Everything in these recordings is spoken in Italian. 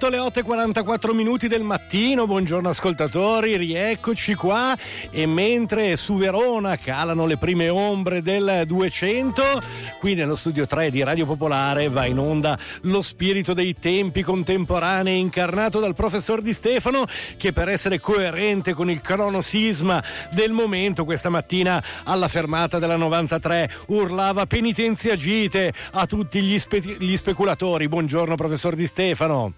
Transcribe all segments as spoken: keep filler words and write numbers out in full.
esatto le otto e quarantaquattro minuti del mattino. Buongiorno ascoltatori, rieccoci qua. E mentre su Verona calano le prime ombre del duecento, qui nello studio tre di Radio Popolare va in onda Lo spirito dei tempi contemporanei, incarnato dal professor Di Stefano, che per essere coerente con il cronosisma del momento questa mattina alla fermata della novantatré urlava penitenzia gite a tutti gli, spe- gli speculatori. Buongiorno professor Di Stefano.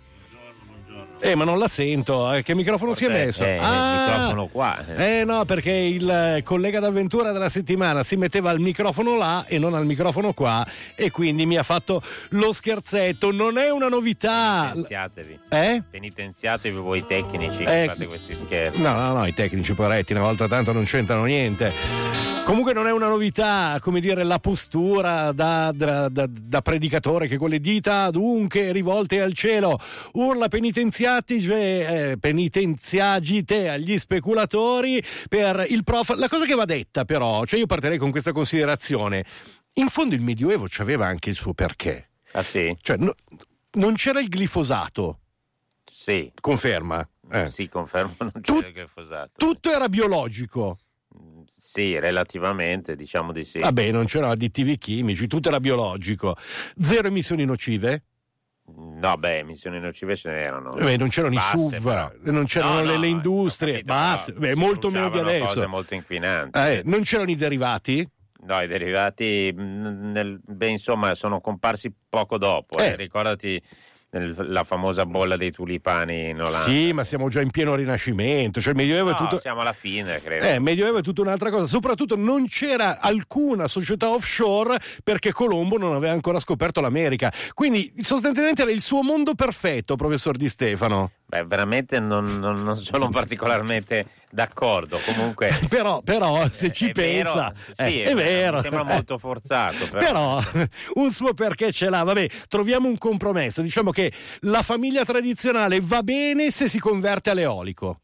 Eh, ma non la sento, eh, che microfono Forse si è messo? È ah, il microfono qua. Eh no, perché il collega d'avventura della settimana si metteva al microfono là e non al microfono qua, e quindi mi ha fatto lo scherzetto. Non è una novità. Penitenziatevi. Eh? Penitenziatevi voi tecnici che Eh, fate questi scherzi. No, no, no, i tecnici poveretti una volta tanto non c'entrano niente. Comunque non è una novità, come dire, la postura da, da, da, da predicatore che con le dita dunque rivolte al cielo urla penitenziati, eh, penitenziagite agli speculatori per il prof. La cosa che va detta però, cioè io partirei con questa considerazione: in fondo il Medioevo c'aveva anche il suo perché. Ah sì? Cioè no, non c'era il glifosato. Sì. Conferma? Eh. Sì, confermo, non c'è Tut- il glifosato. Tutto era biologico. Sì, relativamente, diciamo di sì. Vabbè, non c'erano additivi chimici, tutto era biologico. Zero emissioni nocive? No, beh, emissioni nocive ce n'erano. Beh, non c'erano Basse, i S U V, però. non c'erano No, le, no, le ho industrie, capito, basse, no, beh, si molto meno di bruciavano adesso. cose molto inquinanti. Eh, non c'erano i derivati? No, i derivati, mh, nel, beh, insomma, sono comparsi poco dopo. Eh. Eh. Ricordati nel- la famosa bolla dei tulipani in Olanda. Sì, ma siamo già in pieno Rinascimento, cioè il Medioevo No, è tutto... siamo alla fine, credo. Eh, Medioevo è tutta un'altra cosa, soprattutto non c'era alcuna società offshore perché Colombo non aveva ancora scoperto l'America, quindi sostanzialmente era il suo mondo perfetto, professor Di Stefano. Beh, veramente non, non- non sono particolarmente d'accordo. Comunque, Però, però se eh, ci è vero, pensa, sì, eh, è vero. Mi sembra Eh. molto forzato. Però, Però un suo perché ce l'ha. Vabbè, troviamo un compromesso. Diciamo che la famiglia tradizionale va bene se si converte all'eolico,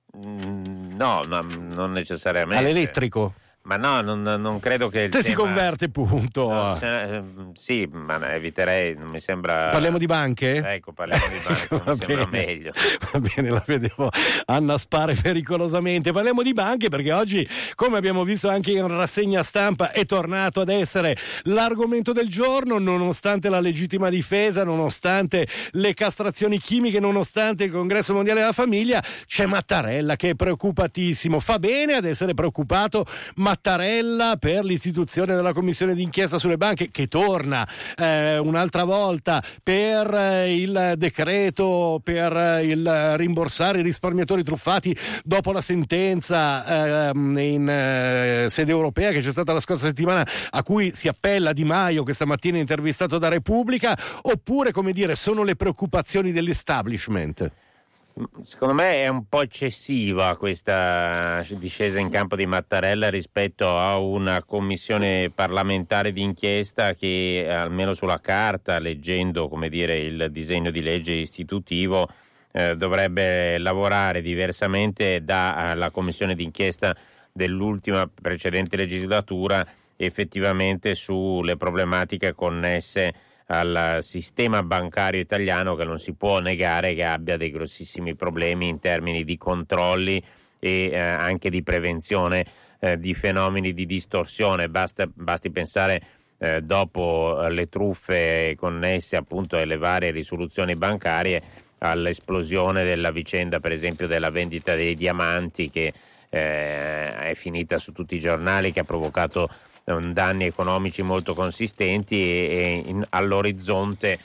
Mm, no, no, non necessariamente. all'elettrico. Ma no, non, non credo che il Se si tema- converte, punto. No, se- eh, sì, ma eviterei, non mi sembra. Parliamo di banche? Ecco, parliamo di banche, Va mi sembra bene. meglio. Va bene, la vedevo annaspare pericolosamente. Parliamo di banche perché oggi, come abbiamo visto anche in rassegna stampa, è tornato ad essere l'argomento del giorno, nonostante la legittima difesa, nonostante le castrazioni chimiche, nonostante il Congresso Mondiale della Famiglia. C'è Mattarella che è preoccupatissimo. Fa bene ad essere preoccupato Mattarella per l'istituzione della commissione d'inchiesta sulle banche, che torna eh, un'altra volta per eh, il decreto per eh, il rimborsare i risparmiatori truffati dopo la sentenza ehm, in eh, sede europea che c'è stata la scorsa settimana, a cui si appella Di Maio questa mattina intervistato da Repubblica. Oppure, come dire, sono le preoccupazioni dell'establishment? Secondo me è un po' eccessiva questa discesa in campo di Mattarella rispetto a una commissione parlamentare d'inchiesta che, almeno sulla carta, leggendo, come dire, il disegno di legge istitutivo, eh, dovrebbe lavorare diversamente dalla commissione d'inchiesta dell'ultima precedente legislatura, effettivamente sulle problematiche connesse al sistema bancario italiano, che non si può negare che abbia dei grossissimi problemi in termini di controlli e eh, anche di prevenzione eh, di fenomeni di distorsione. Basta, basti pensare eh, dopo le truffe connesse appunto alle varie risoluzioni bancarie all'esplosione della vicenda, per esempio, della vendita dei diamanti, che eh, è finita su tutti i giornali, che ha provocato danni economici molto consistenti, e, e in, all'orizzonte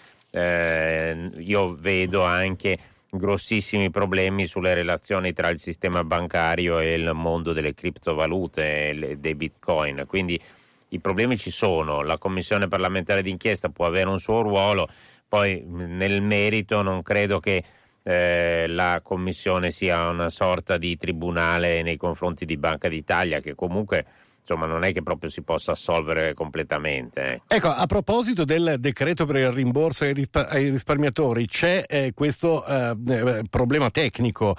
eh, io vedo anche grossissimi problemi sulle relazioni tra il sistema bancario e il mondo delle criptovalute e le, dei bitcoin. Quindi i problemi ci sono, la commissione parlamentare d'inchiesta può avere un suo ruolo, poi nel merito non credo che eh, la commissione sia una sorta di tribunale nei confronti di Banca d'Italia, che comunque insomma non è che proprio si possa assolvere completamente. Eh. Ecco, a proposito del decreto per il rimborso ai, rispa- ai risparmiatori, c'è eh, questo eh, problema tecnico,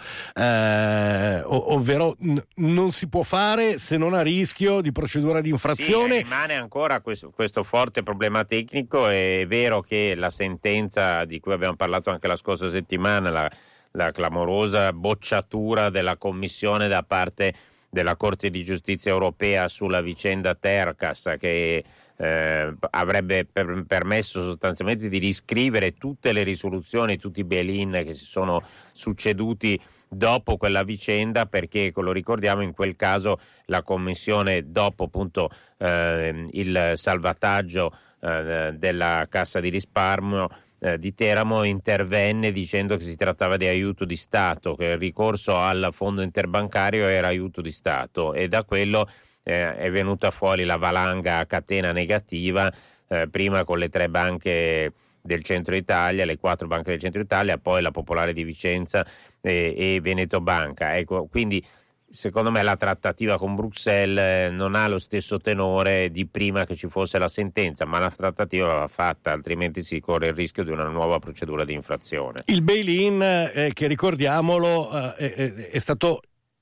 eh, ov- ovvero n- non si può fare se non a rischio di procedura di infrazione. Sì, rimane ancora questo, questo forte problema tecnico. È vero che la sentenza di cui abbiamo parlato anche la scorsa settimana, la, la clamorosa bocciatura della Commissione da parte della Corte di Giustizia Europea sulla vicenda Tercas, che eh, avrebbe per, permesso sostanzialmente di riscrivere tutte le risoluzioni, tutti i bail-in che si sono succeduti dopo quella vicenda, perché lo ricordiamo, in quel caso la Commissione, dopo appunto eh, il salvataggio eh, della Cassa di risparmio eh, di Teramo, intervenne dicendo che si trattava di aiuto di Stato, che il ricorso al fondo interbancario era aiuto di Stato, e da quello eh, è venuta fuori la valanga a catena negativa, eh, prima con le tre banche del centro Italia, le quattro banche del centro Italia, poi la Popolare di Vicenza e, e Veneto Banca. Ecco, quindi secondo me la trattativa con Bruxelles non ha lo stesso tenore di prima che ci fosse la sentenza, ma la trattativa va fatta, altrimenti si corre il rischio di una nuova procedura di infrazione. Il bail-in, eh, che ricordiamolo, eh, è, è stato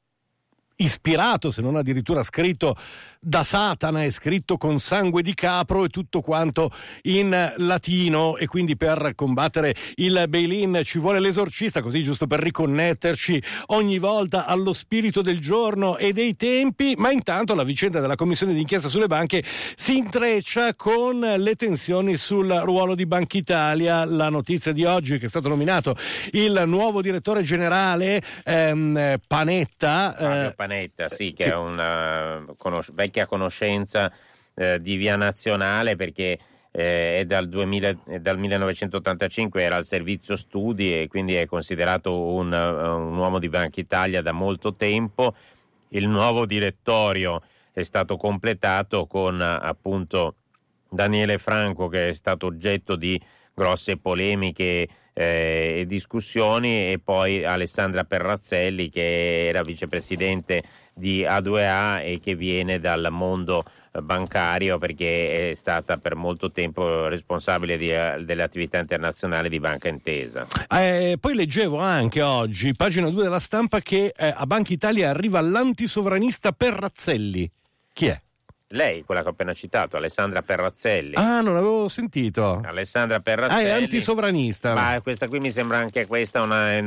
ispirato, se non addirittura scritto da Satana, è scritto con sangue di capro e tutto quanto in latino, e quindi per combattere il bail-in ci vuole l'esorcista, così giusto per riconnetterci ogni volta allo spirito del giorno e dei tempi. Ma intanto la vicenda della commissione d'inchiesta sulle banche si intreccia con le tensioni sul ruolo di Banca Italia. La notizia di oggi è che è stato nominato il nuovo direttore generale ehm, Panetta, Fabio eh, Panetta, sì, che è una conos- vecchia conoscenza eh, di Via Nazionale, perché eh, è dal, duemila, è dal millenovecentottantacinque era al servizio studi e quindi è considerato un, un uomo di Banca Italia da molto tempo. Il nuovo direttorio è stato completato con appunto Daniele Franco, che è stato oggetto di grosse polemiche e discussioni, e poi Alessandra Perrazzelli, che era vicepresidente di A due A e che viene dal mondo bancario, perché è stata per molto tempo responsabile di, delle attività internazionali di Banca Intesa. Eh, poi leggevo anche oggi, pagina due della Stampa, che eh, a Banca Italia arriva l'antisovranista Perrazzelli. Chi è? Lei, quella che ho appena citato, Alessandra Perrazzelli. Ah, non avevo sentito. Alessandra Perrazzelli. Ah, è antisovranista. Ma questa qui mi sembra anche questa una...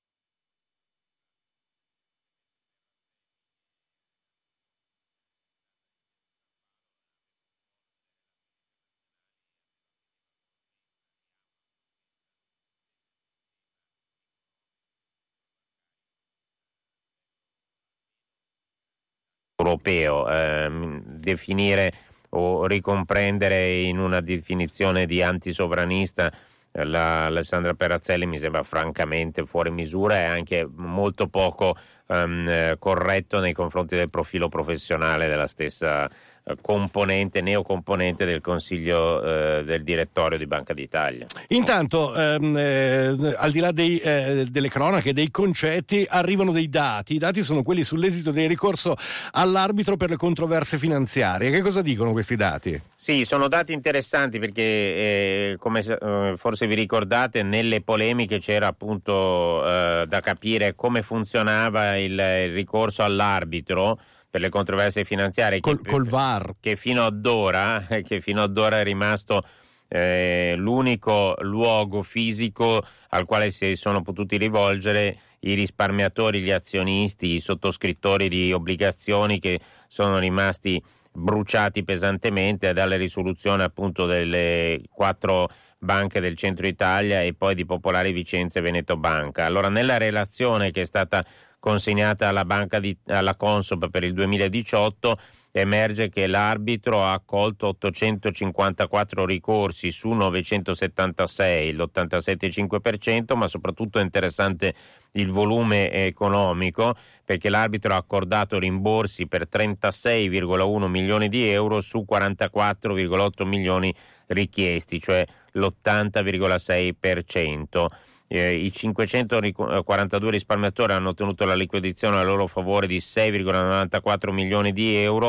europeo, ehm, definire o ricomprendere in una definizione di antisovranista eh, la, Alessandra Perrazzelli mi sembra francamente fuori misura e anche molto poco ehm, corretto nei confronti del profilo professionale della stessa eh, componente, neocomponente del Consiglio eh, del Direttorio di Banca d'Italia. Intanto, ehm, eh, al di là dei, eh, delle cronache, dei concetti, arrivano dei dati. I dati sono quelli sull'esito del ricorso all'arbitro per le controversie finanziarie. Che cosa dicono questi dati? Sì, sono dati interessanti perché, eh, come eh, forse vi ricordate, nelle polemiche c'era appunto eh, da capire come funzionava il, il ricorso all'arbitro per le controversie finanziarie, col, che, col V A R, che fino ad ora, che fino ad ora è rimasto eh, l'unico luogo fisico al quale si sono potuti rivolgere i risparmiatori, gli azionisti, i sottoscrittori di obbligazioni, che sono rimasti bruciati pesantemente dalle risoluzioni appunto delle quattro banche del centro Italia e poi di Popolare Vicenza e Veneto Banca. Allora, nella relazione che è stata consegnata alla banca di, alla Consob per il duemiladiciotto, emerge che l'arbitro ha accolto ottocentocinquantaquattro ricorsi su novecentosettantasei, l'ottantasette virgola cinque per cento, ma soprattutto è interessante il volume economico, perché l'arbitro ha accordato rimborsi per trentasei virgola uno milioni di euro su quarantaquattro virgola otto milioni richiesti, cioè l'ottanta virgola sei per cento. Eh, I cinquecentoquarantadue risparmiatori hanno ottenuto la liquidazione a loro favore di sei virgola novantaquattro milioni di euro,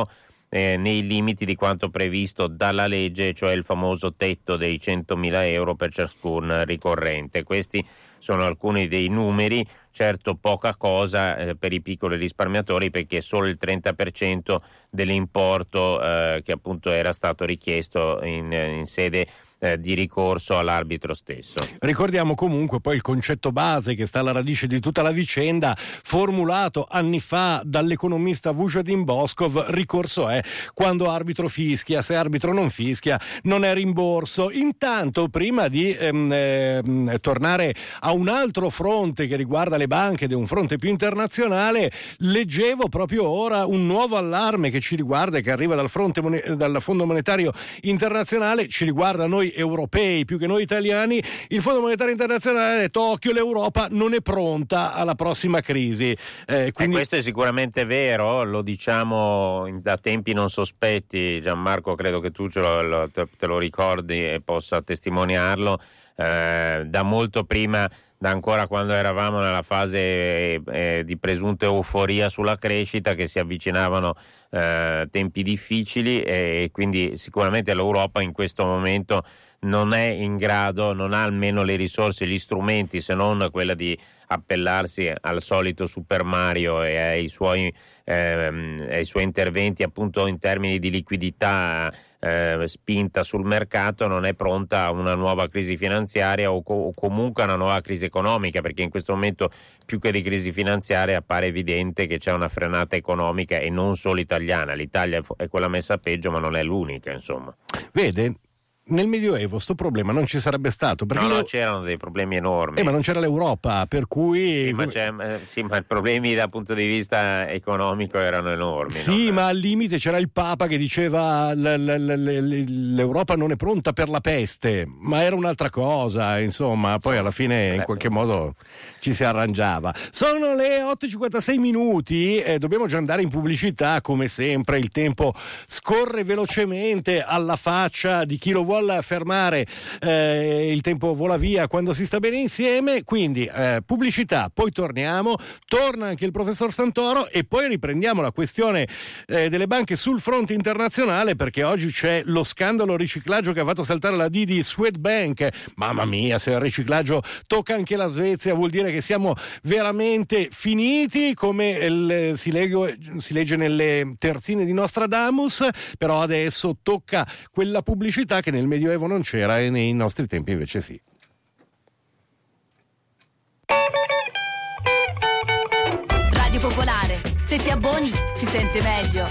eh, nei limiti di quanto previsto dalla legge, cioè il famoso tetto dei centomila euro per ciascun ricorrente. Questi sono alcuni dei numeri, certo poca cosa eh, per i piccoli risparmiatori, perché solo il trenta per cento dell'importo eh, che appunto era stato richiesto in, in sede eh, di ricorso all'arbitro stesso. Ricordiamo comunque poi il concetto base che sta alla radice di tutta la vicenda, formulato anni fa dall'economista Vujadin Boskov: ricorso è quando arbitro fischia, se arbitro non fischia non è rimborso. Intanto, prima di ehm, ehm, tornare a un altro fronte che riguarda le banche ed è un fronte più internazionale, leggevo proprio ora un nuovo allarme che ci riguarda e che arriva dal, fronte, dal Fondo Monetario Internazionale, ci riguarda noi europei più che noi italiani. Il Fondo Monetario Internazionale ha detto: occhio, l'Europa non è pronta alla prossima crisi. Eh, quindi... eh, questo è sicuramente vero, lo diciamo da tempi non sospetti. Gianmarco, credo che tu ce lo, lo, te, te lo ricordi e possa testimoniarlo, eh, da molto prima, da ancora quando eravamo nella fase eh, eh, di presunta euforia sulla crescita, che si avvicinavano eh, tempi difficili, e quindi sicuramente l'Europa in questo momento non è in grado, non ha almeno le risorse, gli strumenti, se non quella di appellarsi al solito Super Mario e ai suoi, ehm, ai suoi interventi appunto in termini di liquidità eh, spinta sul mercato. Non è pronta a una nuova crisi finanziaria o, co- o comunque a una nuova crisi economica, perché in questo momento più che di crisi finanziaria appare evidente che c'è una frenata economica, e non solo italiana. L'Italia è quella messa peggio, ma non è l'unica, insomma. Vede, nel Medioevo sto problema non ci sarebbe stato, perché no, no, lo... c'erano dei problemi enormi. Eh, ma non c'era l'Europa, per cui... Sì, ma, c'è, eh, sì, ma i problemi dal punto di vista economico erano enormi. Sì, no? ma al limite c'era il Papa che diceva l- l- l- l'Europa non è pronta per la peste, ma era un'altra cosa, insomma, poi alla fine in qualche modo ci si arrangiava. Sono le otto e cinquantasei minuti, eh, dobbiamo già andare in pubblicità, come sempre il tempo scorre velocemente alla faccia di chi lo vuole fermare, eh, il tempo vola via quando si sta bene insieme, quindi eh, pubblicità, poi torniamo, torna anche il professor Santoro e poi riprendiamo la questione eh, delle banche sul fronte internazionale, perché oggi c'è lo scandalo riciclaggio che ha fatto saltare la D di Swedbank. Mamma mia, se il riciclaggio tocca anche la Svezia vuol dire che siamo veramente finiti, come il, si, legge, si legge nelle terzine di Nostradamus. Però adesso tocca quella pubblicità che nel Medioevo non c'era e nei nostri tempi invece sì. Radio Popolare, se ti abboni si sente meglio.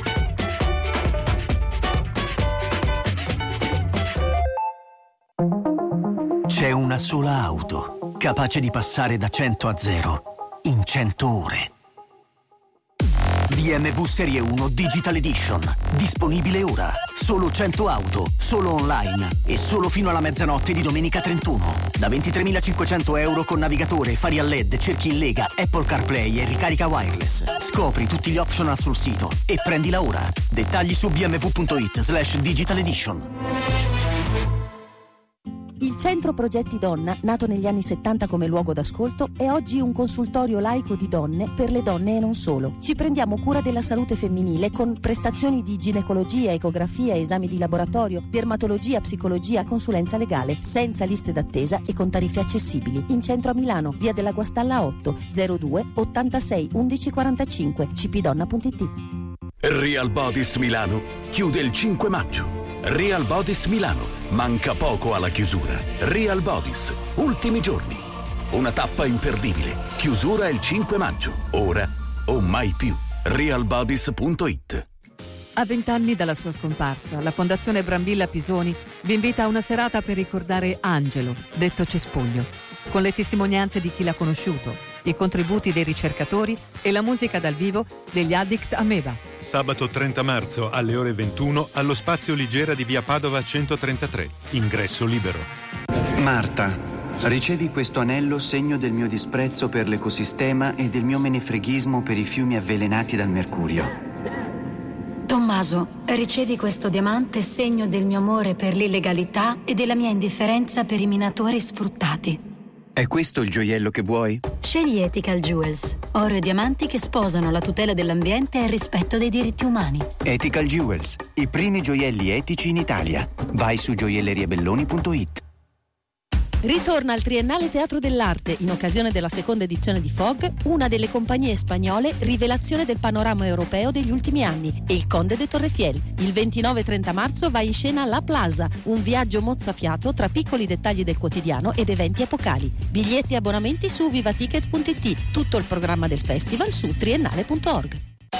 C'è una sola auto capace di passare da cento a zero in cento ore. B M W Serie uno Digital Edition, disponibile ora. Solo cento auto, solo online e solo fino alla mezzanotte di domenica trentuno. Da ventitremilacinquecento euro con navigatore, fari a L E D, cerchi in lega, Apple CarPlay e ricarica wireless. Scopri tutti gli optional sul sito e prendila ora. Dettagli su bmw.it slash digital edition. Il Centro Progetti Donna, nato negli anni settanta come luogo d'ascolto, è oggi un consultorio laico di donne per le donne e non solo. Ci prendiamo cura della salute femminile con prestazioni di ginecologia, ecografia, esami di laboratorio, dermatologia, psicologia, consulenza legale, senza liste d'attesa e con tariffe accessibili. In centro a Milano, via della Guastalla otto, zero due ottantasei undici quarantacinque, c p donna punto i t. Real Bodies Milano chiude il cinque maggio. Real Bodies Milano, manca poco alla chiusura. Real Bodies, ultimi giorni. Una tappa imperdibile. Chiusura il cinque maggio. Ora o mai più. real bodies punto i t. A vent'anni dalla sua scomparsa, la Fondazione Brambilla Pisoni vi invita a una serata per ricordare Angelo, detto Cespuglio, con le testimonianze di chi l'ha conosciuto, i contributi dei ricercatori e la musica dal vivo degli Addict Ameba. Sabato trenta marzo alle ore ventuno allo Spazio Ligera di via Padova centotrentatré. Ingresso libero. Marta, ricevi questo anello segno del mio disprezzo per l'ecosistema e del mio menefreghismo per i fiumi avvelenati dal mercurio. Tommaso, ricevi questo diamante segno del mio amore per l'illegalità e della mia indifferenza per i minatori sfruttati. È questo il gioiello che vuoi? Scegli Ethical Jewels, oro e diamanti che sposano la tutela dell'ambiente e il rispetto dei diritti umani. Ethical Jewels, i primi gioielli etici in Italia. Vai su gioielleriabelloni punto it. Ritorna al Triennale Teatro dell'Arte, in occasione della seconda edizione di F O G, una delle compagnie spagnole rivelazione del panorama europeo degli ultimi anni, e il Conde de Torrefiel. Il ventinove e trenta marzo va in scena La Plaza, un viaggio mozzafiato tra piccoli dettagli del quotidiano ed eventi epocali. Biglietti e abbonamenti su vivaticket punto it. Tutto il programma del festival su triennale punto org.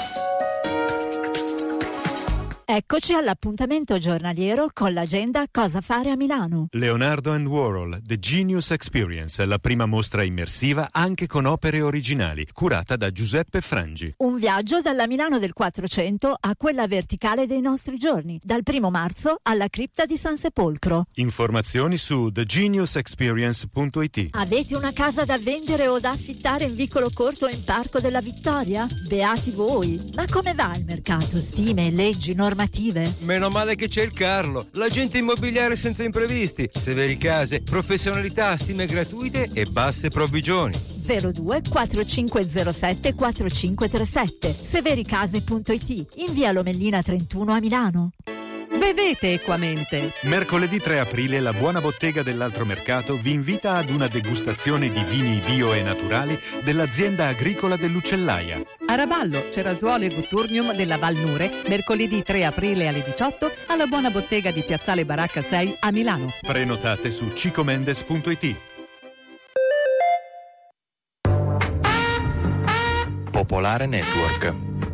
Eccoci all'appuntamento giornaliero con l'agenda Cosa fare a Milano. Leonardo and Warhol, The Genius Experience, la prima mostra immersiva anche con opere originali, curata da Giuseppe Frangi. Un viaggio dalla Milano del Quattrocento a quella verticale dei nostri giorni, dal primo marzo alla cripta di San Sepolcro. Informazioni su the genius experience punto it. Avete una casa da vendere o da affittare in Vicolo Corto o in Parco della Vittoria? Beati voi! Ma come va il mercato? Stime, leggi, normative? Meno male che c'è il Carlo, l'agente immobiliare senza imprevisti, severi case, professionalità, stime gratuite e basse provvigioni. zero due quattro cinque zero sette quattro cinque tre sette severicase punto it, in via Lomellina trentuno a Milano. Bevete equamente. Mercoledì tre aprile la Buona Bottega dell'Altro Mercato vi invita ad una degustazione di vini bio e naturali dell'azienda agricola dell'Uccellaia. A Raballo, Cerasuolo e Gutturnium della Val Nure, mercoledì tre aprile alle diciotto alla Buona Bottega di Piazzale Baracca sei a Milano. Prenotate su cicomendes punto it. Popolare Network.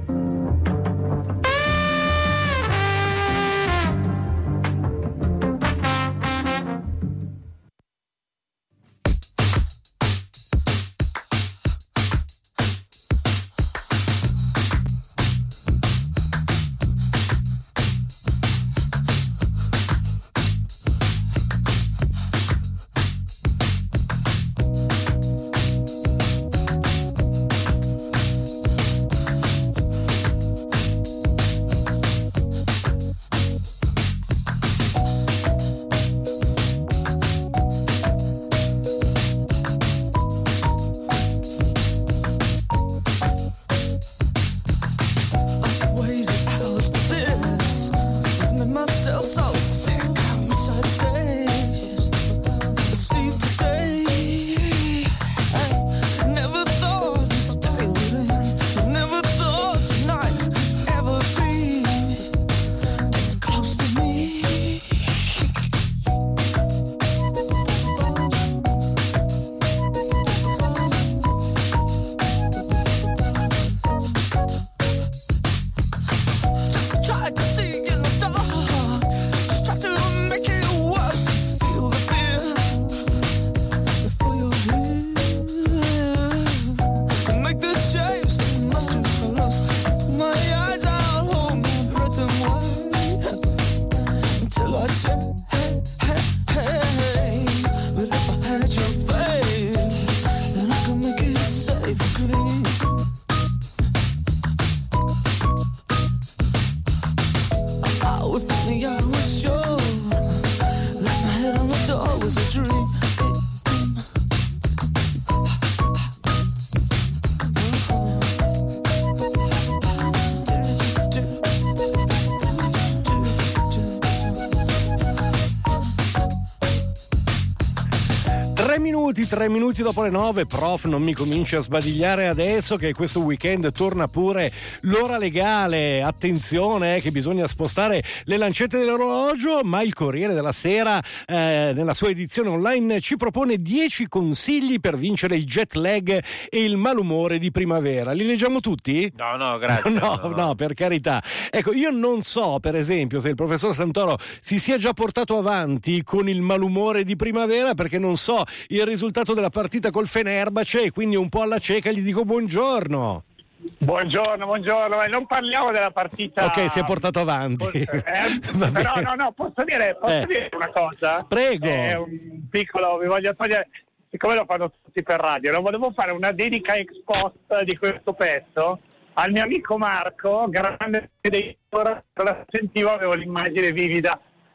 Tre minuti dopo le nove, prof, non mi cominci a sbadigliare adesso che questo weekend torna pure l'ora legale. Attenzione eh, che bisogna spostare le lancette dell'orologio, ma il Corriere della Sera eh, nella sua edizione online ci propone dieci consigli per vincere il jet lag e il malumore di primavera. Li leggiamo tutti? No, no, grazie. No, no, no, no, per carità. Ecco, io non so, per esempio, se il professor Santoro si sia già portato avanti con il malumore di primavera, perché non so il risultato della partita col Fenerbahce e quindi un po' alla cieca gli dico buongiorno. Buongiorno, buongiorno. Non parliamo della partita. Ok, si è portato avanti. Eh, però no, no, posso dire, posso eh. dire una cosa? Prego. È un piccolo, vi voglio togliere, siccome lo fanno tutti per radio, no? Volevo fare una dedica ex post di questo pezzo al mio amico Marco, grande editore, la sentivo, avevo l'immagine vivida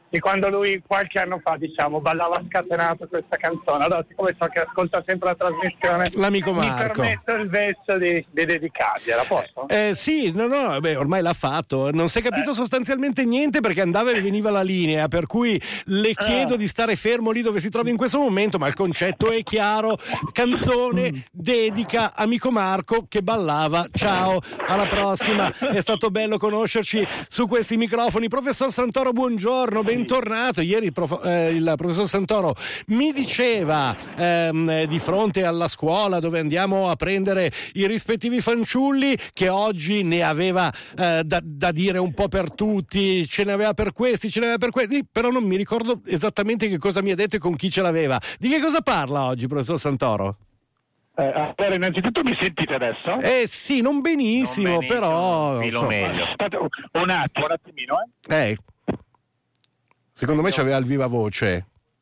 di quando lui qualche anno fa, diciamo, ballava scatenato questa canzone. Allora, siccome so che ascolta sempre la trasmissione, l'amico Marco, mi permetto il vezzo di, di dedicargliela, posso? Eh sì, no, no, beh, ormai l'ha fatto. Non si è capito eh. sostanzialmente niente perché andava e veniva la linea, per cui le chiedo eh. di stare fermo lì dove si trova in questo momento, ma il concetto è chiaro. Canzone, dedica, amico Marco che ballava. Ciao, alla prossima. È stato bello conoscerci su questi microfoni. Professor Santoro, buongiorno, bentornato. Ieri il, prof, eh, il professor Santoro mi diceva ehm, di fronte alla scuola dove andiamo a prendere i rispettivi fanciulli che oggi ne aveva eh, da, da dire un po' per tutti, ce ne aveva per questi, ce ne aveva per questi, però non mi ricordo esattamente che cosa mi ha detto e con chi ce l'aveva. Di che cosa parla oggi, professor Santoro? Eh, allora, innanzitutto mi sentite adesso? Eh sì, non benissimo, non benissimo però filo so. meglio. Aspetta un attimo, un attimino, eh. Eh. Secondo me c'aveva il viva voce.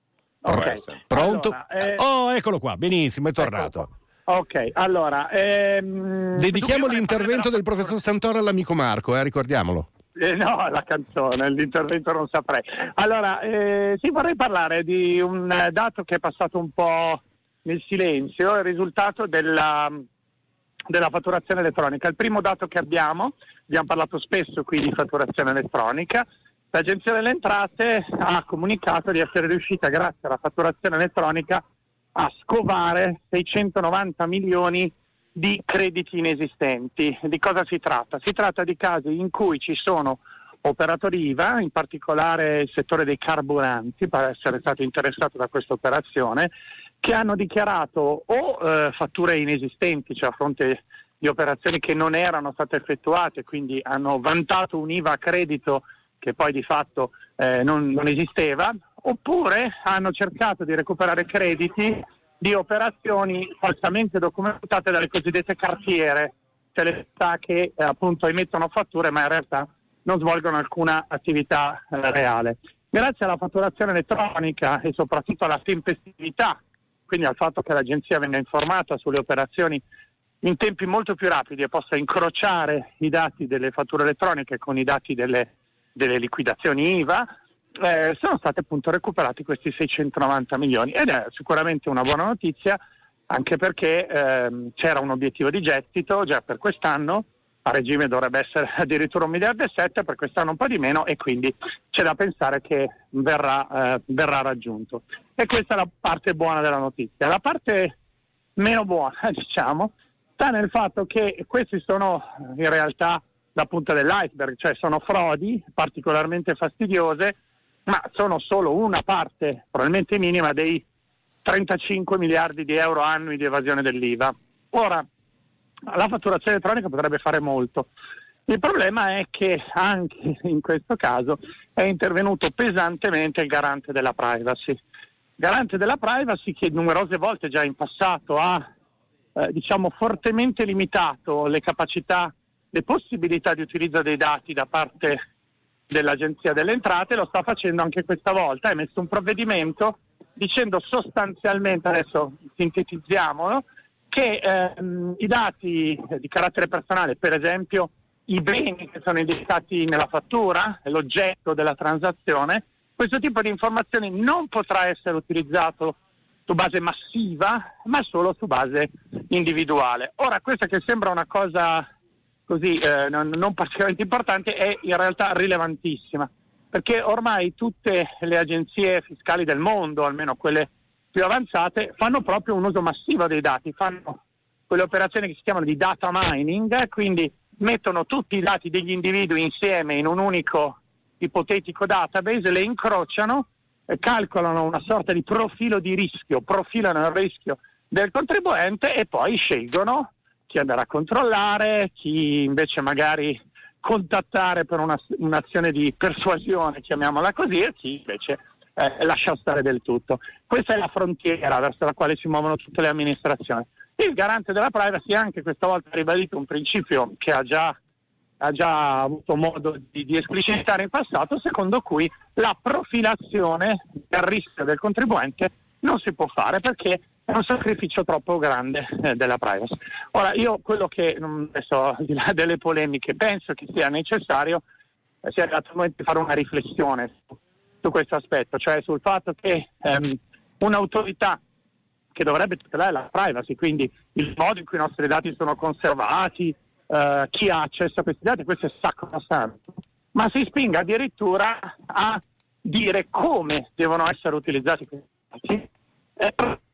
Okay. Pronto? Allora, eh... Oh, eccolo qua, benissimo, è tornato. Ok, allora... Ehm... Dedichiamo l'intervento del professor Santoro all'amico Marco, eh, ricordiamolo. Eh, no, la canzone, l'intervento non saprei. Allora, eh, sì, vorrei parlare di un dato che è passato un po' nel silenzio, il risultato della, della fatturazione elettronica. Il primo dato che abbiamo, abbiamo parlato spesso qui di fatturazione elettronica, l'Agenzia delle Entrate ha comunicato di essere riuscita, grazie alla fatturazione elettronica, a scovare seicentonovanta milioni di crediti inesistenti. Di cosa si tratta? Si tratta di casi in cui ci sono operatori I V A, in particolare il settore dei carburanti, per essere stato interessato da questa operazione, che hanno dichiarato o eh, fatture inesistenti, cioè a fronte di operazioni che non erano state effettuate, quindi hanno vantato un I V A a credito che poi di fatto eh, non, non esisteva, oppure hanno cercato di recuperare crediti di operazioni falsamente documentate dalle cosiddette cartiere, cioè le società che eh, appunto emettono fatture ma in realtà non svolgono alcuna attività eh, reale. Grazie alla fatturazione elettronica e soprattutto alla tempestività, quindi al fatto che l'agenzia venga informata sulle operazioni in tempi molto più rapidi e possa incrociare i dati delle fatture elettroniche con i dati delle, delle liquidazioni I V A, eh, sono stati appunto recuperati questi seicentonovanta milioni ed è sicuramente una buona notizia, anche perché ehm, c'era un obiettivo di gettito già per quest'anno, a regime dovrebbe essere addirittura un miliardo e sette, per quest'anno un po' di meno e quindi c'è da pensare che verrà, eh, verrà raggiunto. E questa è la parte buona della notizia. La parte meno buona, diciamo, sta nel fatto che questi sono in realtà la punta dell'iceberg, cioè sono frodi particolarmente fastidiose, ma sono solo una parte, probabilmente minima, dei trentacinque miliardi di euro annui di evasione dell'I V A. Ora, la fatturazione elettronica potrebbe fare molto. Il problema è che anche in questo caso è intervenuto pesantemente il garante della privacy. Il garante della privacy che numerose volte già in passato ha eh, diciamo fortemente limitato le capacità, le possibilità di utilizzo dei dati da parte dell'Agenzia delle Entrate, lo sta facendo anche questa volta. Ha emesso un provvedimento dicendo sostanzialmente, adesso sintetizziamolo, che ehm, i dati di carattere personale, per esempio i beni che sono indicati nella fattura, l'oggetto della transazione, questo tipo di informazioni non potrà essere utilizzato su base massiva, ma solo su base individuale. Ora, questa che sembra una cosa così eh, non, non particolarmente importante è in realtà rilevantissima, perché ormai tutte le agenzie fiscali del mondo, almeno quelle più avanzate, fanno proprio un uso massivo dei dati, fanno quelle operazioni che si chiamano di data mining, quindi mettono tutti i dati degli individui insieme in un unico ipotetico database, le incrociano, eh, calcolano una sorta di profilo di rischio, profilano il rischio del contribuente e poi scelgono chi andare a controllare, chi invece magari contattare per una, un'azione di persuasione, chiamiamola così, e chi invece eh, lascia stare del tutto. Questa è la frontiera verso la quale si muovono tutte le amministrazioni. Il garante della privacy anche questa volta ha ribadito un principio che ha già, ha già avuto modo di, di esplicitare in passato, secondo cui la profilazione del rischio del contribuente non si può fare perché è un sacrificio troppo grande eh, della privacy. Ora, io quello che, adesso al di là delle polemiche, penso che sia necessario, eh, sia arrivato il momento di fare una riflessione su questo aspetto, cioè sul fatto che ehm, un'autorità che dovrebbe tutelare la privacy, quindi il modo in cui i nostri dati sono conservati, eh, chi ha accesso a questi dati, questo è sacrosanto, ma si spinga addirittura a dire come devono essere utilizzati questi dati, eh,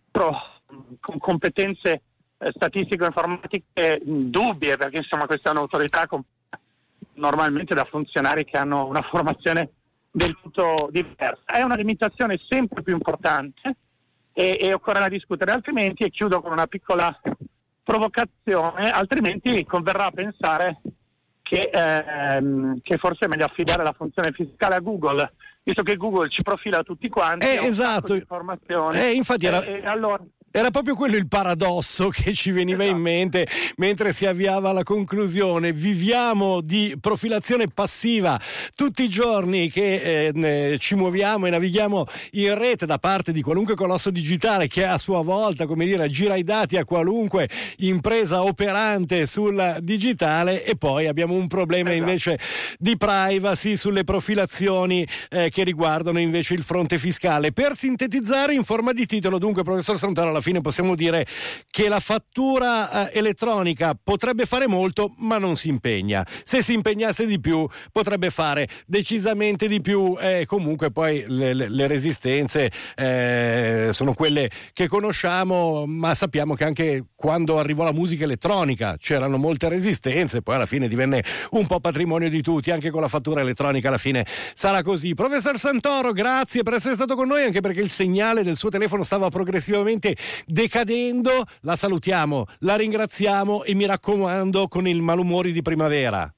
con competenze eh, statistico-informatiche dubbie, perché insomma questa è un'autorità con, normalmente da funzionari che hanno una formazione del tutto diversa. È una limitazione sempre più importante e, e occorrerà discutere, altrimenti, e chiudo con una piccola provocazione, altrimenti converrà pensare che, ehm, che forse è meglio affidare la funzione fiscale a Google, visto che Google ci profila tutti quanti, eh, esatto. informazioni. Eh, infatti era... E, e allora... Era proprio quello il paradosso che ci veniva esatto. in mente mentre si avviava alla conclusione. Viviamo di profilazione passiva tutti i giorni che eh, ci muoviamo e navighiamo in rete da parte di qualunque colosso digitale che a sua volta, come dire, gira i dati a qualunque impresa operante sul digitale, e poi abbiamo un problema esatto. invece di privacy sulle profilazioni eh, che riguardano invece il fronte fiscale. Per sintetizzare in forma di titolo, dunque, professor Santoro, alla fine possiamo dire che la fattura eh, elettronica potrebbe fare molto, ma non si impegna. Se si impegnasse di più potrebbe fare decisamente di più, e eh, comunque poi le, le, le resistenze eh, sono quelle che conosciamo, ma sappiamo che anche quando arrivò la musica elettronica c'erano molte resistenze, poi alla fine divenne un po' patrimonio di tutti. Anche con la fattura elettronica alla fine sarà così. Professor Santoro, grazie per essere stato con noi, anche perché il segnale del suo telefono stava progressivamente decadendo. La salutiamo, la ringraziamo e mi raccomando, con il malumori di primavera.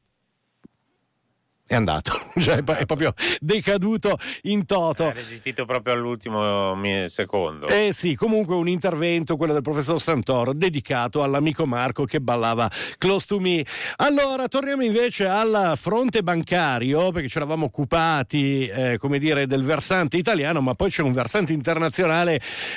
È andato, cioè è proprio decaduto in toto. Ha resistito proprio all'ultimo secondo. Eh sì, comunque un intervento, quello del professor Santoro, dedicato all'amico Marco che ballava Close to Me. Allora, torniamo invece al fronte bancario, perché ci eravamo occupati, eh, come dire, del versante italiano, ma poi c'è un versante internazionale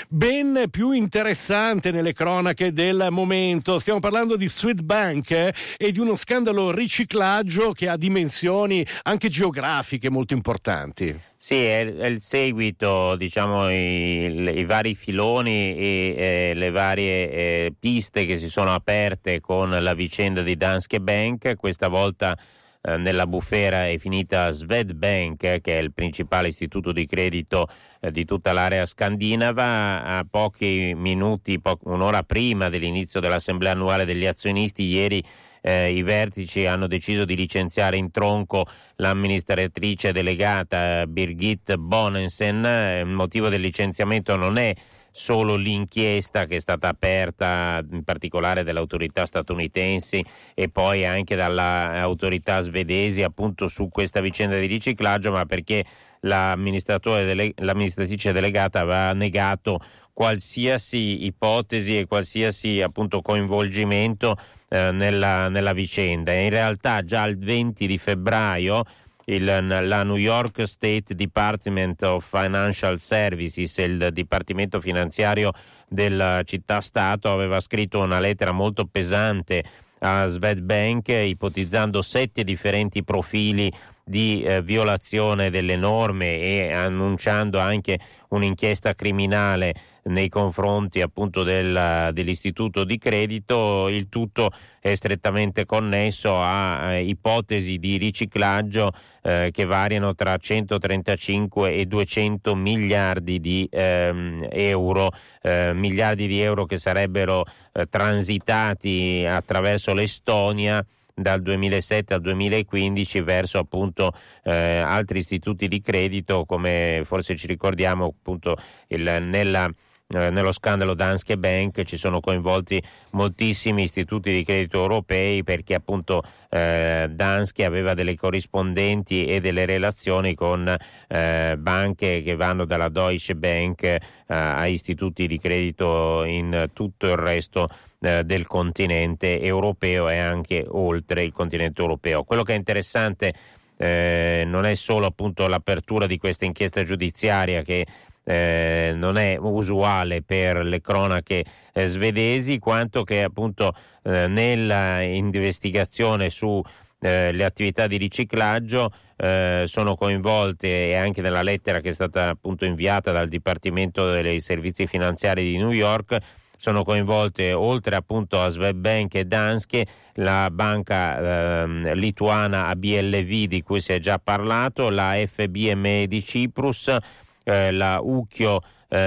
ben più interessante nelle cronache del momento. Stiamo parlando di Swedbank eh, e di uno scandalo riciclaggio che ha dimensioni anche geografiche molto importanti. Sì, è, è il seguito, diciamo, i, i vari filoni e eh, le varie eh, piste che si sono aperte con la vicenda di Danske Bank. Questa volta eh, nella bufera è finita Swedbank, eh, che è il principale istituto di credito eh, di tutta l'area scandinava. A pochi minuti, po- un'ora prima dell'inizio dell'assemblea annuale degli azionisti, ieri Eh, i vertici hanno deciso di licenziare in tronco l'amministratrice delegata Birgit Bonensen. Il motivo del licenziamento non è solo l'inchiesta che è stata aperta in particolare dalle autorità statunitensi e poi anche dalle autorità svedesi appunto su questa vicenda di riciclaggio, ma perché l'amministratore dele- l'amministratrice delegata aveva negato qualsiasi ipotesi e qualsiasi appunto coinvolgimento eh, nella, nella vicenda. In realtà già il venti di febbraio il, la New York State Department of Financial Services, il dipartimento finanziario della città-stato, aveva scritto una lettera molto pesante a Swedbank ipotizzando sette differenti profili di eh, violazione delle norme e annunciando anche un'inchiesta criminale nei confronti appunto del, dell'istituto di credito. Il tutto è strettamente connesso a eh, ipotesi di riciclaggio eh, che variano tra centotrentacinque e duecento miliardi di ehm, euro, eh, miliardi di euro che sarebbero eh, transitati attraverso l'Estonia dal duemilasette al duemilaquindici verso appunto eh, altri istituti di credito, come forse ci ricordiamo appunto il, nella Eh, nello scandalo Danske Bank ci sono coinvolti moltissimi istituti di credito europei, perché appunto eh, Danske aveva delle corrispondenti e delle relazioni con eh, banche che vanno dalla Deutsche Bank eh, a istituti di credito in tutto il resto eh, del continente europeo e anche oltre il continente europeo. Quello che è interessante eh, non è solo appunto l'apertura di questa inchiesta giudiziaria, che Eh, non è usuale per le cronache eh, svedesi, quanto che appunto eh, nella investigazione su eh, le attività di riciclaggio. Eh, sono coinvolte, e anche nella lettera che è stata appunto inviata dal Dipartimento dei Servizi Finanziari di New York, sono coinvolte, oltre appunto a Swedbank e Danske, la banca eh, lituana A B L V di cui si è già parlato, la F B M E di Cyprus, eh, la Ucchio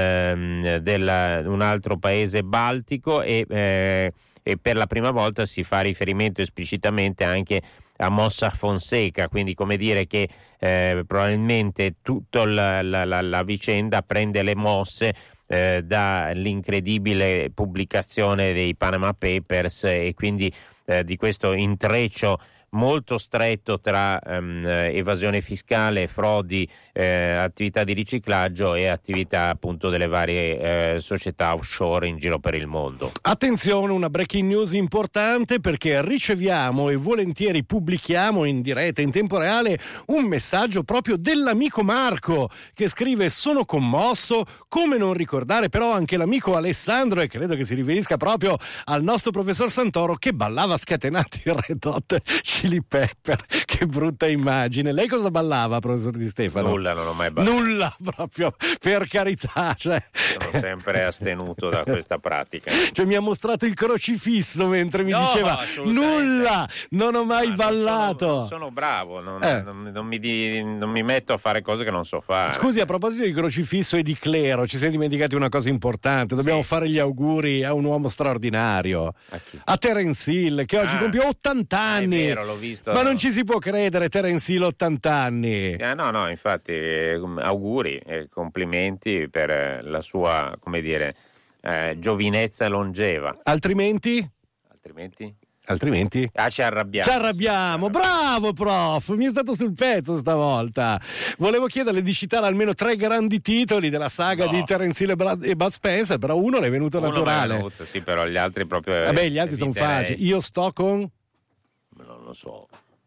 eh, del un altro paese baltico e, eh, e per la prima volta si fa riferimento esplicitamente anche a Mossack Fonseca, quindi come dire che eh, probabilmente tutta la, la, la, la vicenda prende le mosse eh, dall'incredibile pubblicazione dei Panama Papers e quindi eh, di questo intreccio molto stretto tra ehm, evasione fiscale, frodi, eh, attività di riciclaggio e attività appunto delle varie eh, società offshore in giro per il mondo. Attenzione, una breaking news importante, perché riceviamo e volentieri pubblichiamo in diretta, in tempo reale, un messaggio proprio dell'amico Marco che scrive: sono commosso, come non ricordare però anche l'amico Alessandro, e credo che si riferisca proprio al nostro professor Santoro che ballava scatenati il Red Hot Chili Pepper. Che brutta immagine. Lei cosa ballava, professor Di Stefano? Nulla, non ho mai ballato. Nulla, proprio, per carità. Cioè... Sono sempre astenuto da questa pratica. Cioè mi ha mostrato il crocifisso mentre mi no, diceva nulla, non ho mai Ma ballato. Non sono, non sono bravo, non, Eh. non, non, mi di, non mi metto a fare cose che non so fare. Scusi, a proposito di crocifisso e di clero, ci siamo dimenticati una cosa importante. Dobbiamo Sì. fare gli auguri a un uomo straordinario, A chi? a Terence Hill, che oggi Ah. compie ottanta anni. È vero, l'ho visto. Ma non ci si può credere, Terence Hill ottanta anni. Eh, no, no, infatti, eh, auguri e complimenti per eh, la sua, come dire, eh, giovinezza longeva. Altrimenti? Altrimenti? Altrimenti? Ah, ci arrabbiamo. Ci arrabbiamo, bravo prof, mi è stato sul pezzo stavolta. Volevo chiederle di citare almeno tre grandi titoli della saga No. di Terence Hill e Brad- e Bud Spencer, però uno le è venuto Uno naturale. mi è venuto, sì, però gli altri proprio. Vabbè, gli altri sono eviterei. facili. Io sto con... Non lo so,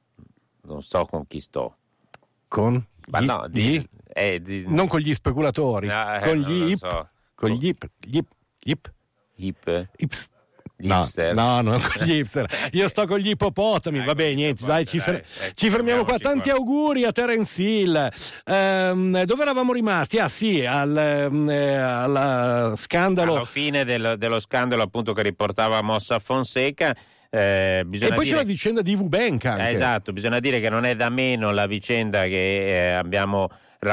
non so con chi sto. Con? Ma Gli- no, gli- di, eh, di- Non con gli speculatori, No, eh, con non gli lo hip, so. con gli hip, gli hip, gli hip, hip, hips- Gli No, hipster. no, non con gli hipster. Io sto con gli ippopotami. Vabbè, niente, dai, ci, fer- dai, ecco, ci fermiamo qua. fermiamoci Tanti qua. auguri a Terence Hill. Ehm, dove eravamo rimasti? Ah, sì, al ehm, eh, al scandalo. Alla fine del- dello scandalo appunto che riportava Mossack Fonseca. Eh, bisogna E poi dire... c'è la vicenda di V-Bank anche. Eh, esatto, bisogna dire che non è da meno la vicenda che eh, abbiamo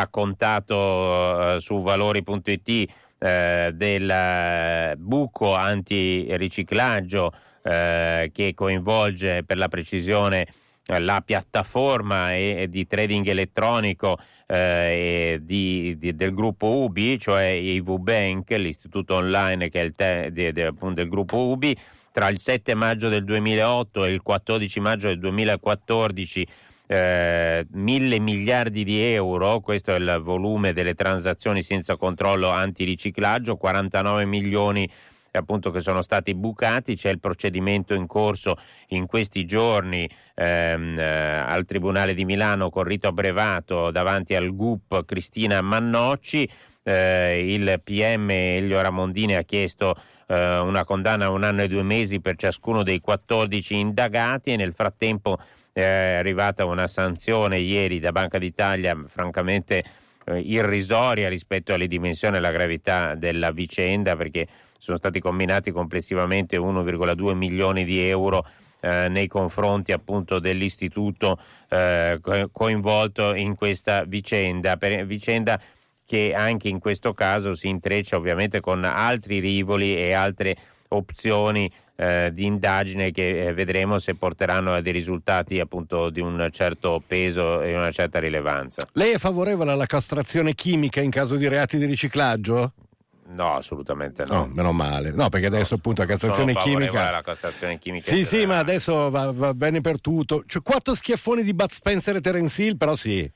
raccontato eh, su valori punto it eh, del eh, buco antiriciclaggio eh, che coinvolge, per la precisione, eh, la piattaforma e, e di trading elettronico eh, e di, di, del gruppo U B I, cioè i V-Bank, l'istituto online che è il te, di, di, appunto, del gruppo U B I. Tra il sette maggio del duemilaotto e il quattordici maggio del duemilaquattordici eh, mille miliardi di euro, questo è il volume delle transazioni senza controllo antiriciclaggio, quarantanove milioni appunto che sono stati bucati. C'è il procedimento in corso in questi giorni ehm, eh, al Tribunale di Milano con rito abbrevato davanti al G U P Cristina Mannocci. Eh, il P M Elio Ramondini ha chiesto eh, una condanna a un anno e due mesi per ciascuno dei quattordici indagati, e nel frattempo eh, è arrivata una sanzione ieri da Banca d'Italia francamente eh, irrisoria rispetto alle dimensioni e alla gravità della vicenda, perché sono stati combinati complessivamente uno virgola due milioni di euro eh, nei confronti appunto dell'istituto eh, co- coinvolto in questa vicenda, per, vicenda che anche in questo caso si intreccia ovviamente con altri rivoli e altre opzioni eh, di indagine che eh, vedremo se porteranno a dei risultati appunto di un certo peso e una certa rilevanza. Lei è favorevole alla castrazione chimica in caso di reati di riciclaggio? No, assolutamente no. No, meno male. No, perché adesso appunto la castrazione Sono favorevole chimica. alla castrazione chimica. Sì, in sì, ma generale. adesso va, va bene per tutto. Cioè, quattro schiaffoni di Bud Spencer e Terence Hill, però sì.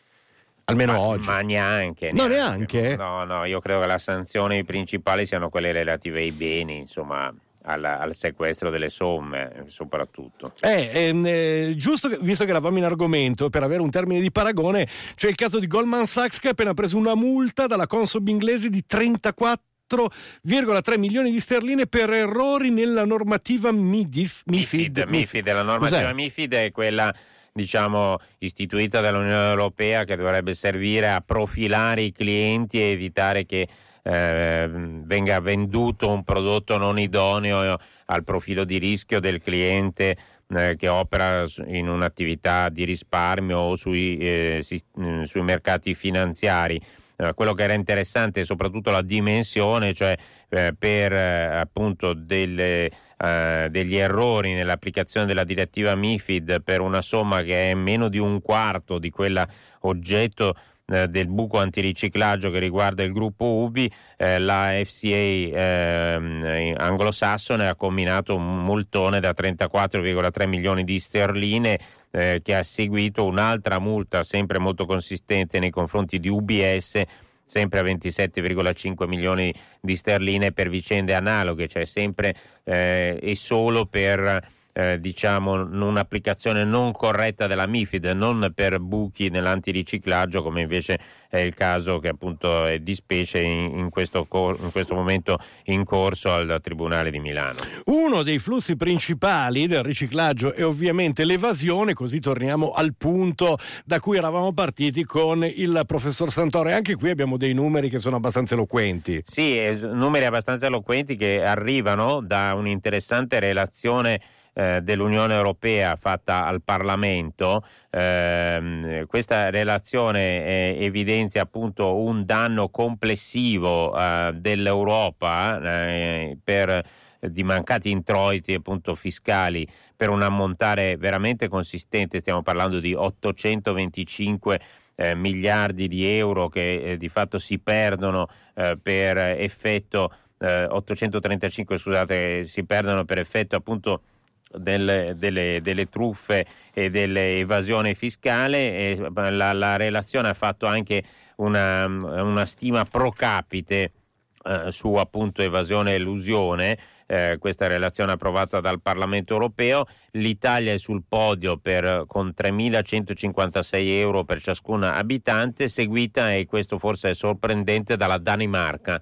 Almeno ma, oggi. Ma neanche. No, neanche? No, no, io credo che le sanzioni principali siano quelle relative ai beni, insomma, al, al sequestro delle somme, soprattutto. Eh, ehm, eh, giusto che, visto che eravamo in argomento, per avere un termine di paragone, c'è il caso di Goldman Sachs che ha appena preso una multa dalla Consob inglese di trentaquattro quattro virgola tre milioni di sterline per errori nella normativa MIDIF, MIFID. MIFID, MIFID, la normativa Cos'è? MIFID è quella, diciamo, istituita dall'Unione Europea, che dovrebbe servire a profilare i clienti e evitare che eh, venga venduto un prodotto non idoneo al profilo di rischio del cliente eh, che opera in un'attività di risparmio o sui, eh, si, sui mercati finanziari. Eh, quello che era interessante è soprattutto la dimensione, cioè eh, per eh, appunto delle Uh, degli errori nell'applicazione della direttiva MIFID per una somma che è meno di un quarto di quella oggetto uh, del buco antiriciclaggio che riguarda il gruppo U B I, uh, la F C A uh, anglosassone ha comminato un multone da trentaquattro virgola tre milioni di sterline, uh, che ha seguito un'altra multa sempre molto consistente nei confronti di U B S, sempre a ventisette virgola cinque milioni di sterline per vicende analoghe, cioè sempre eh, e solo per eh, diciamo un'applicazione non corretta della MIFID, non per buchi nell'antiriciclaggio, come invece è il caso che appunto è di specie in, in, questo, in questo momento in corso al Tribunale di Milano. Uno dei flussi principali del riciclaggio è ovviamente l'evasione, così torniamo al punto da cui eravamo partiti con il professor Santoro, e anche qui abbiamo dei numeri che sono abbastanza eloquenti. Sì, numeri abbastanza eloquenti che arrivano da un'interessante relazione eh, dell'Unione Europea fatta al Parlamento. Eh, questa relazione eh, evidenzia appunto un danno complessivo eh, dell'Europa eh, per di mancati introiti appunto fiscali per un ammontare veramente consistente. Stiamo parlando di ottocentoventicinque eh, miliardi di euro che eh, di fatto si perdono eh, per effetto eh, ottocentotrentacinque scusate si perdono per effetto appunto Delle, delle, delle truffe e dell'evasione fiscale. E la, la relazione ha fatto anche una, una stima pro capite eh, su appunto evasione e elusione. Eh, questa relazione approvata dal Parlamento Europeo. L'Italia è sul podio per, con tremilacentocinquantasei euro per ciascun abitante, seguita, e questo forse è sorprendente, dalla Danimarca,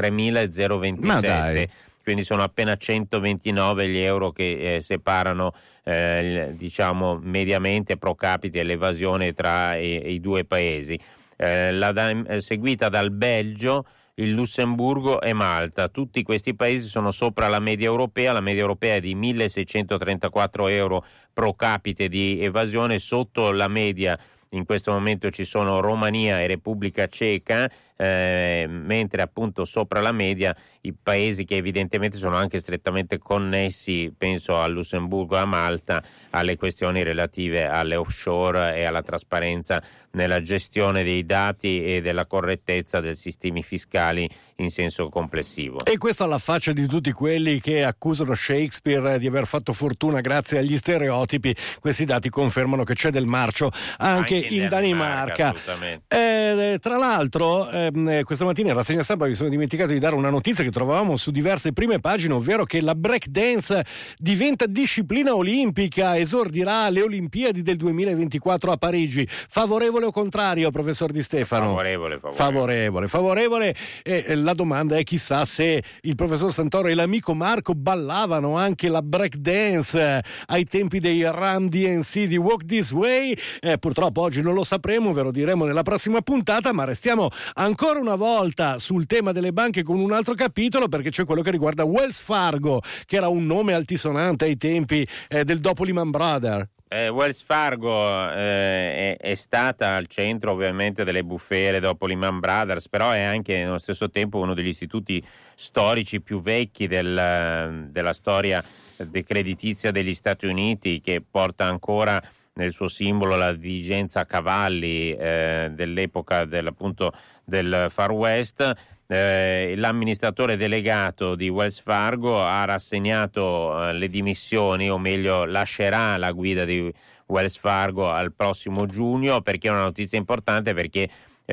tremilaventisette. Quindi sono appena centoventinove gli euro che eh, separano eh, diciamo mediamente pro capite l'evasione tra i, i due paesi. Eh, la, eh, seguita dal Belgio, il Lussemburgo e Malta. Tutti questi paesi sono sopra la media europea. La media europea è di milleseicentotrentaquattro euro pro capite di evasione. Sotto la media in questo momento ci sono Romania e Repubblica Ceca, eh, mentre appunto sopra la media i paesi che evidentemente sono anche strettamente connessi, penso al Lussemburgo e a Malta, alle questioni relative alle offshore e alla trasparenza nella gestione dei dati e della correttezza dei sistemi fiscali in senso complessivo. E questa alla faccia di tutti quelli che accusano Shakespeare di aver fatto fortuna grazie agli stereotipi. Questi dati confermano che c'è del marcio anche, anche in, in Danimarca. Danimarca eh, tra l'altro ehm, questa mattina in rassegna stampa mi sono dimenticato di dare una notizia che trovavamo su diverse prime pagine, ovvero che la breakdance diventa disciplina olimpica, esordirà alle Olimpiadi del duemilaventiquattro a Parigi. Favorevole o contrario, professor Di Stefano? Favorevole, favorevole. Favorevole, favorevole. E la domanda è chissà se il professor Santoro e l'amico Marco ballavano anche la breakdance ai tempi dei Run D M C di Walk This Way. Eh, purtroppo oggi non lo sapremo, ve lo diremo nella prossima puntata, ma restiamo ancora una volta sul tema delle banche con un altro capitolo, perché c'è quello che riguarda Wells Fargo, che era un nome altisonante ai tempi eh, del dopo Lehman Brothers. Eh, Wells Fargo eh, è, è stata al centro ovviamente delle bufere dopo Lehman Brothers, però è anche nello stesso tempo uno degli istituti storici più vecchi del, della storia de creditizia degli Stati Uniti, che porta ancora nel suo simbolo la diligenza a cavalli eh, dell'epoca del, appunto del Far West. Eh, l'amministratore delegato di Wells Fargo ha rassegnato eh, le dimissioni, o meglio lascerà la guida di Wells Fargo al prossimo giugno, perché è una notizia importante, perché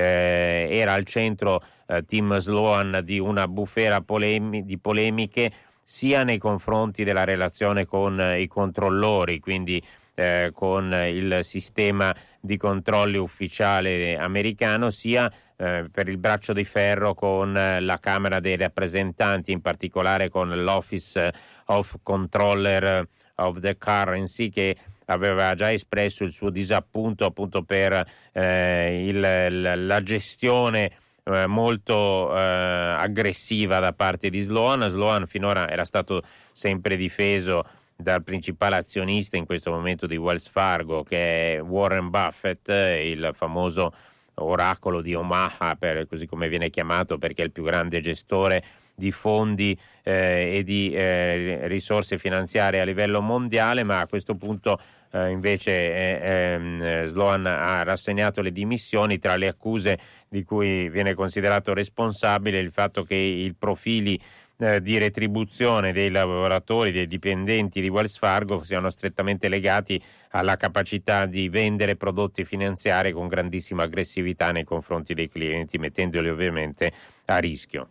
eh, era al centro eh, Tim Sloan di una bufera polemi- di polemiche sia nei confronti della relazione con eh, i controllori, quindi eh, con il sistema di controlli ufficiale americano, sia eh, per il braccio di ferro con eh, la Camera dei rappresentanti, in particolare con l'Office of Controller of the Currency, che aveva già espresso il suo disappunto appunto per eh, il, la gestione eh, molto eh, aggressiva da parte di Sloan. Sloan finora era stato sempre difeso dal principale azionista in questo momento di Wells Fargo, che è Warren Buffett, il famoso oracolo di Omaha, per, così come viene chiamato, perché è il più grande gestore di fondi eh, e di eh, risorse finanziarie a livello mondiale. Ma a questo punto eh, invece eh, eh, Sloan ha rassegnato le dimissioni. Tra le accuse di cui viene considerato responsabile il fatto che i profili eh, di retribuzione dei lavoratori, dei dipendenti di Wells Fargo siano strettamente legati alla capacità di vendere prodotti finanziari con grandissima aggressività nei confronti dei clienti, mettendoli ovviamente a rischio.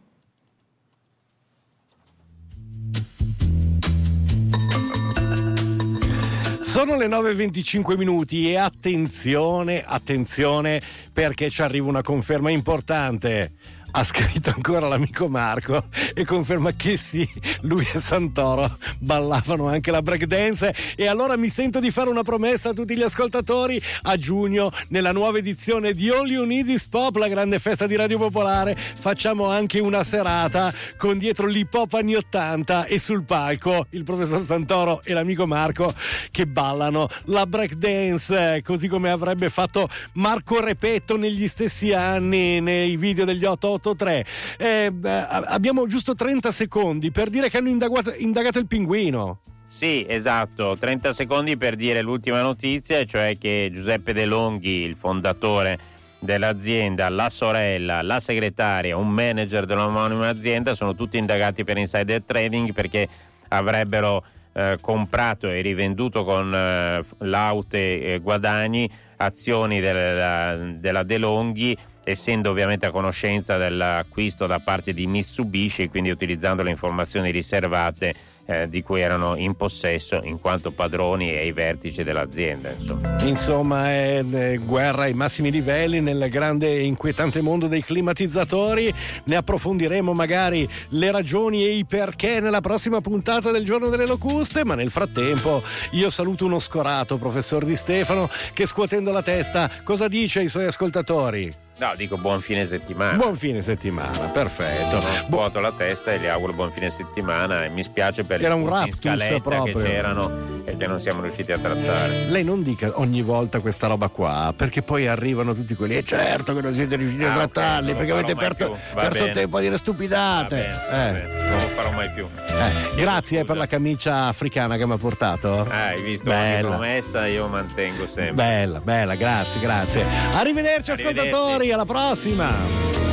Sono le nove e venticinque minuti e attenzione, attenzione, perché ci arriva una conferma importante. Ha scritto ancora l'amico Marco e conferma che sì, lui e Santoro ballavano anche la breakdance. E allora mi sento di fare una promessa a tutti gli ascoltatori: a giugno, nella nuova edizione di All You Need Is Pop, la grande festa di Radio Popolare, facciamo anche una serata con dietro l'hip hop anni ottanta e sul palco il professor Santoro e l'amico Marco che ballano la breakdance, così come avrebbe fatto Marco Repetto negli stessi anni nei video degli otto otto tre. Eh, abbiamo giusto trenta secondi per dire che hanno indagato, indagato il Pinguino. Sì, esatto, trenta secondi per dire l'ultima notizia, cioè che Giuseppe De Longhi, il fondatore dell'azienda, la sorella, la segretaria, un manager dell'omonima azienda, sono tutti indagati per insider trading, perché avrebbero eh, comprato e rivenduto con eh, laute eh, guadagni azioni della, della De Longhi, essendo ovviamente a conoscenza dell'acquisto da parte di Mitsubishi, quindi utilizzando le informazioni riservate eh, di cui erano in possesso in quanto padroni e ai vertici dell'azienda. Insomma, insomma è, è guerra ai massimi livelli nel grande e inquietante mondo dei climatizzatori. Ne approfondiremo magari le ragioni e i perché nella prossima puntata del Giorno delle Locuste, ma nel frattempo io saluto uno scorato professor Di Stefano che, scuotendo la testa, cosa dice ai suoi ascoltatori? No, dico buon fine settimana. Buon fine settimana, perfetto. Non scuoto la testa e gli auguro buon fine settimana, e mi spiace per Era i un punti in scaletta proprio. che c'erano e che non siamo riusciti a trattare. Lei non dica ogni volta questa roba qua, perché poi arrivano tutti quelli e certo che non siete riusciti ah, a trattarli, okay, perché avete perso, perso tempo a dire stupidate. Va bene, va bene. Eh. Non lo farò mai più. Eh. Grazie eh, per la camicia africana che mi ha portato. Eh, hai visto, ogni promessa io mantengo sempre. Bella, bella, grazie, grazie. Arrivederci, Arrivederci. ascoltatori, alla prossima.